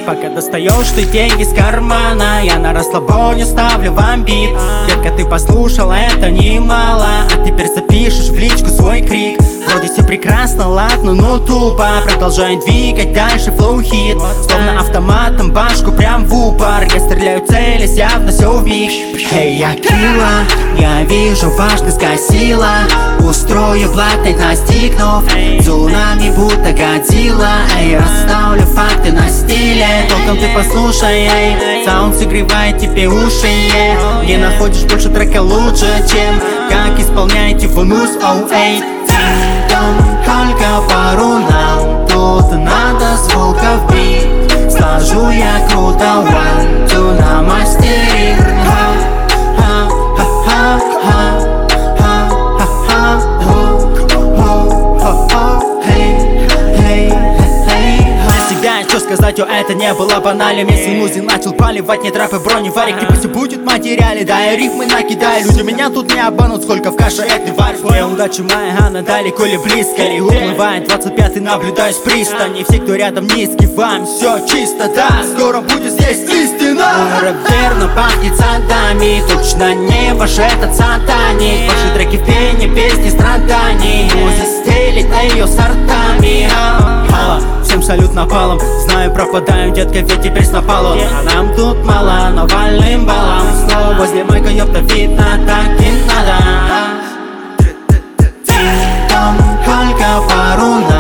Пока достаешь ты деньги с кармана, я на расслабоне ставлю вам бит. Детка, ты послушала, это немало, а теперь запишешь в личку свой крик. Вроде все прекрасно, ладно, но тупо. Продолжаю двигать дальше флоу-хит, словно автоматом башку прям в упор. Я стреляю целясь, явно все вмиг. Эй, я килла, я вижу важность гасила. Устрою блатный настигнув цунами, будто Годзилла. Эй, расставлю факты на стиле. Толком ты послушай, эй, саунд согревает тебе уши, не находишь больше трека лучше, чем как исполняет его нус, оу, эй. Только пару нам, тут надо звуков бит. Сложу я круто, one, two на мастеринг. Что сказать, это не было банальным. Если музи начал поливать, не трафы, броневарик. Типа все будет в материале, да, я рифмы накидаю. Люди меня тут не обманут, сколько в каше этой варь. Твоя удача моя, она далеко ли близко ли. Уплывает 25-й, наблюдаю с пристани. Все, кто рядом, низкий, вам все чисто, да. Скоро будет здесь истина. Рэп верно пахнет садами, точно не ваш этот сатаник. Ваши треки в пене, песни страданий. Музи стелит ее сортами. Всем салют напалом, знаю, пропадаю, детка, ведь теперь с напалом. А нам тут мало, навальным баллом. Снова возле майка, ёпта, видно, так и надо. Тинь-том, только пару